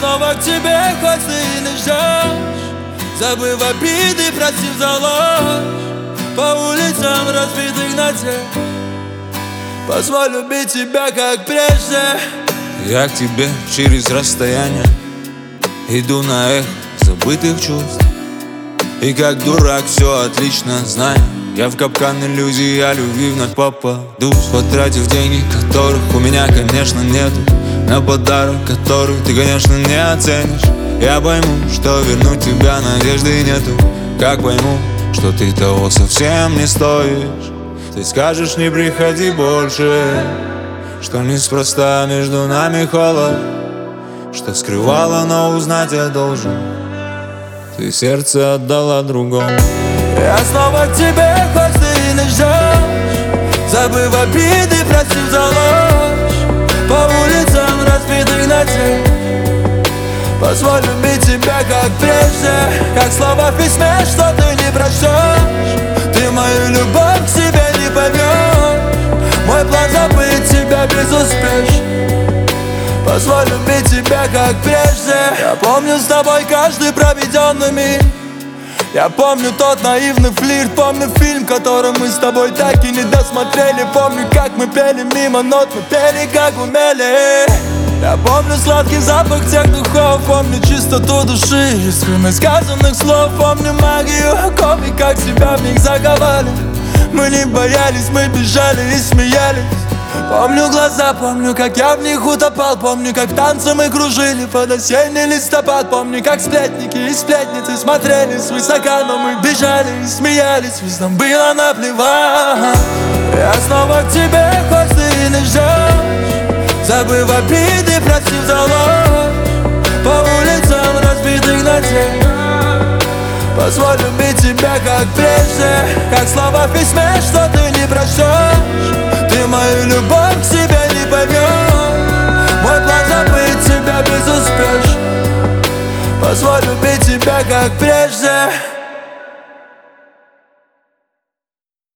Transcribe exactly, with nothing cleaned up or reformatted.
снова к тебе, хоть ты и не ждешь. Забыв обиды, простив за ложь. По улицам разбитых ночей позволь любить тебя, как прежде. Я к тебе через расстояние иду на эхо забытых чувств. И как дурак все отлично знаю, я в капкан иллюзий о любви вновь попадусь, потратив деньги, которых у меня, конечно, нету, на подарок, который ты, конечно, не оценишь. Я пойму, что вернуть тебя надежды нету. Как пойму, что ты того совсем не стоишь. Ты скажешь, не приходи больше, что неспроста между нами холод, что скрывала, но узнать я должен. Ты сердце отдала другому. Я снова к тебе, хоть ты и не ждешь. Забыв обиды, простив за ложь. По улицам разбитых ночей позволь любить тебя, как прежде. Как слова в письме, что ты не прочтешь. Ты мою любовь к себе не поймешь. Мой план забыть тебя безуспешно. Позволь любить тебя, как прежде. Я помню с тобой каждый проведенный миг. Я помню тот наивный флирт. Помню фильм, который мы с тобой так и не досмотрели. Помню, как мы пели мимо нот, мы пели, как умели. Я помню сладкий запах тех духов. Помню чистоту души, искры сказанных слов. Помню магию оков и как себя в них заковали. Мы не боялись, мы бежали и смеялись. Помню глаза, помню, как я в них утопал. Помню, как танцы мы кружили под осенний листопад. Помню, как сплетники и сплетницы смотрели свысока, но мы бежали и смеялись, ведь нам было наплевать. Я снова к тебе, хоть ты и не ждешь. Забыв обиды, простив за ложь. По улицам разбитых ночей позволь любить тебя, как прежде. Как слова в письме, что ты не прочтешь. Ты мою любовь к себе не поймешь. Мой план забыть тебя безуспешно. Позволь любить тебя, как прежде.